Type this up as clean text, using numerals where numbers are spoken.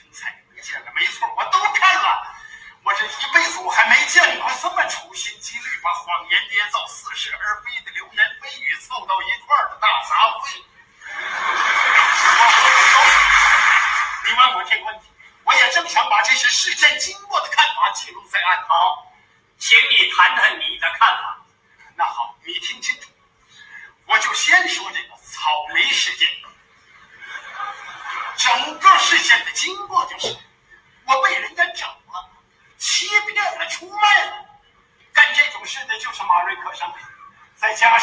精彩没见了？没错，我都看了。我这一辈子我还没见过这么处心积虑把谎言捏造、似是而非的流言蜚语凑到一块儿的大杂烩。我很高兴，你问我这个问题，我也正想把这些事件经过的看法记录在案。好， 请你谈谈你的看法。 那好，你听清楚，我就先说这个草莓事件。整个事件的经过就是，我被人家整了，欺骗了，出卖了。干这种事的就是马瑞克生，再加上